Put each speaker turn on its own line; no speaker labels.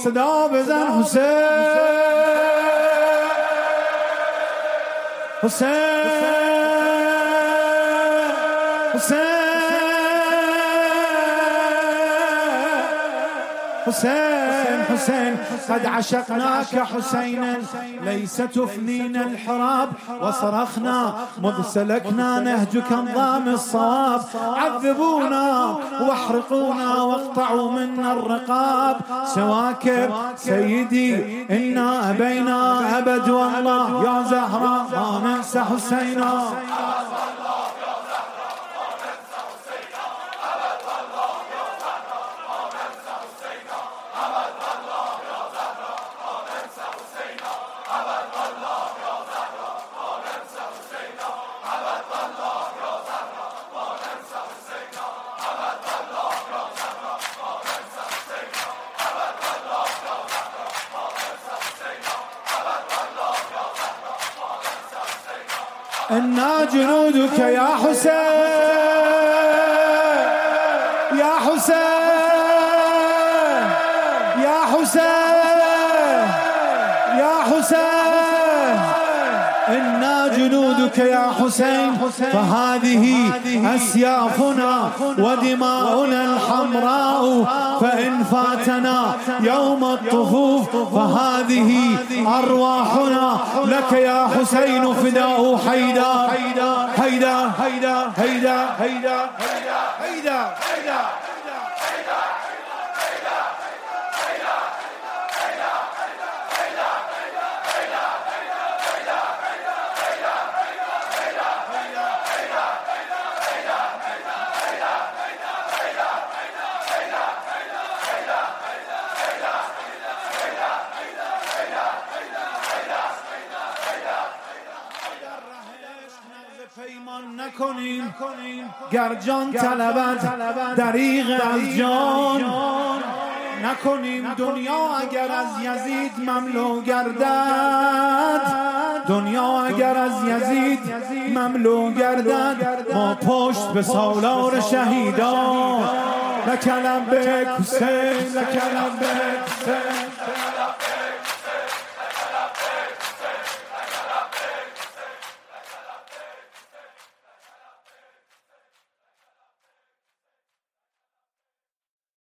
صدا بزن حسین حسین حسین حسين حسين قد عشقناك حسينا ليس تفنينا الحراب وصرخنا مذ سلكنا نهجك انظام الصواب عذبونا واحرقونا واقطعوا منا الرقاب سواكب سيدي إنا أبينا أبد والله يا زهراء ما ننسى حسينا إنا جنودك يا حسين يا حسين يا حسين يا حسين إنا جنودك يا حسين فهذه أسيافنا ودماؤنا الحمراء فإن فاتنا يوم الطفوف فهذه أرواحنا لك يا حسين فداء حيدر حيدر حيدر حيدر حيدر حيدر پیمان نکنیم گر جان طلبد دریغ از جان نکنیم دنیا اگر از یزید مملو گردد دنیا اگر از یزید مملو گردد ما پشت به سالار شهیدان لک لبیک حسین لک لبیک حسین